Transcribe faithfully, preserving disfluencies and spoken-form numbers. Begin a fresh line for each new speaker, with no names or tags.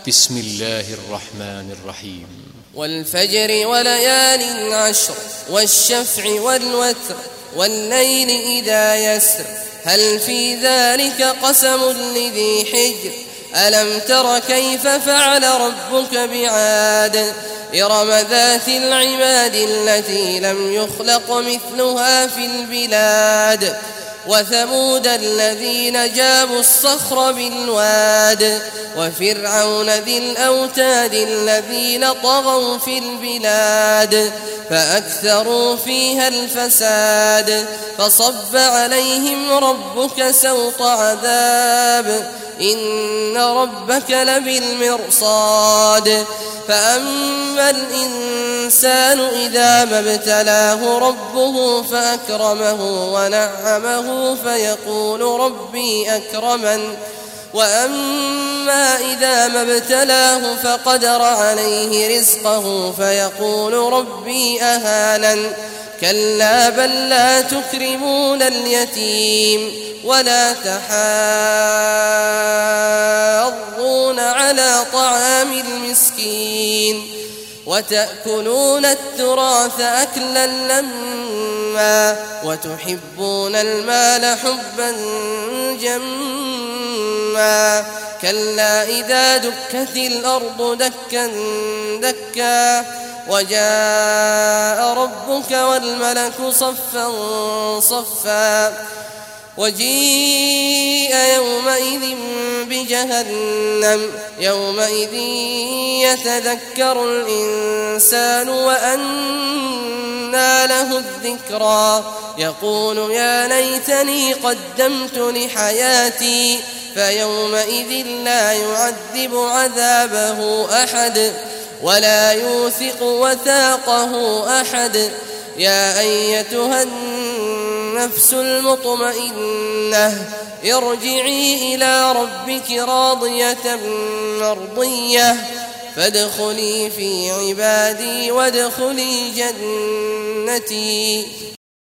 بسم الله الرحمن الرحيم
والفجر وليال عشر والشفع والوتر والليل إذا يسر هل في ذلك قسم لذي حجر ألم تر كيف فعل ربك بعاد إرم ذات العماد التي لم يخلق مثلها في البلاد وثمود الذين جابوا الصخر بالواد وفرعون ذي الأوتاد الذين طغوا في البلاد فأكثروا فيها الفساد فصب عليهم ربك سوط عذاب إن ربك لبالمرصاد فأما الإنسان إذا ما ابتلاه ربه فأكرمه ونعمه فيقول ربي أكرمن وأما إذا ما ابتلاه فقدر عليه رزقه فيقول ربي أهانن كلا بل لا تكرمون اليتيم ولا تحاضون على طعام المسكين وتأكلون التراث أكلا لما وتحبون المال حبا جما كلا إذا دكت الأرض دكا دكا وجاء ربك والملك صفا صفا وجيء يومئذ بجهنم يومئذ يتذكر الإنسان وأنى له الذكرى يقول يا ليتني قدمت لحياتي فيومئذ لا يعذب عذابه أحد ولا يوثق وثاقه أحد يا أيتها النفس المطمئنة ارجعي إلى ربك راضية مرضية فادخلي في عبادي وادخلي جنتي.